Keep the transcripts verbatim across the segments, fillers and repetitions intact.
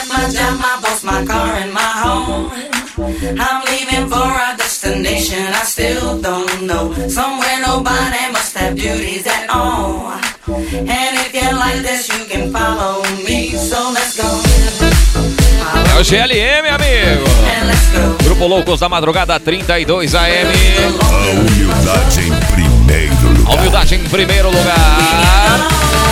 got my job, my boss, my car, and my home. I'm leaving for a destination I still don't know. Somewhere nobody must have duties at all. And if you like this, you can follow me. So let's go. É o G L M, amigo. Grupo Loucos da Madrugada trinta e dois A M. A humildade em primeiro lugar. A humildade em primeiro lugar.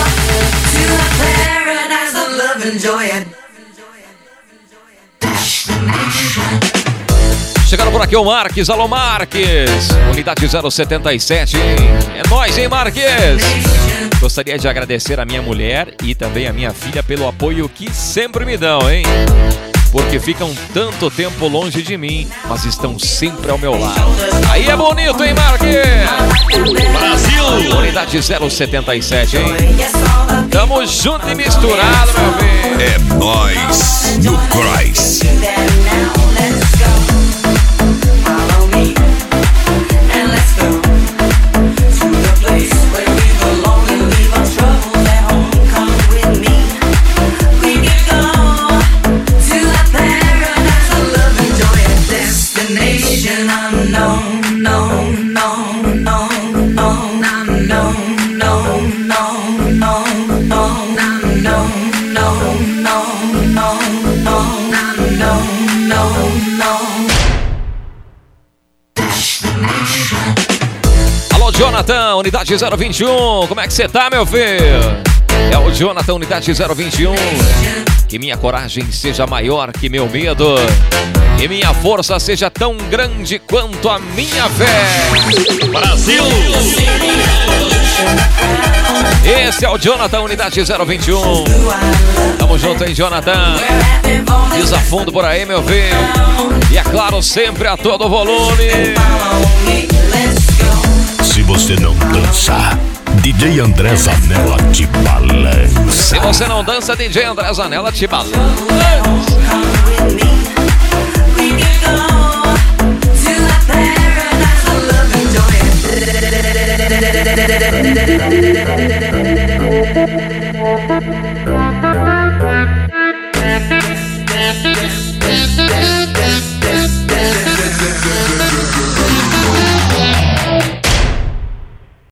Chegando por aqui o Marques, alô Marques, unidade zero setenta e sete, é nóis, hein Marques? Gostaria de agradecer a minha mulher e também a minha filha pelo apoio que sempre me dão, hein? Porque ficam tanto tempo longe de mim, mas estão sempre ao meu lado. Aí é bonito, hein Marques? Brasil! Unidade zero setenta e sete, hein? Tamo junto e misturado, meu bem. É nóis no Cross. Alô Jonathan, unidade zero vinte e um, como é que você tá, meu filho? É o Jonathan, unidade zero vinte e um. Que minha coragem seja maior que meu medo, e minha força seja tão grande quanto a minha fé. Brasil! Esse é o Jonathan, unidade zero vinte e um. Tamo junto, hein, Jonathan? Desafundo por aí, meu filho. E é claro, sempre a todo volume. Se você não dança, D J André Zanella te balança. Se você não dança, D J André Zanella te balança.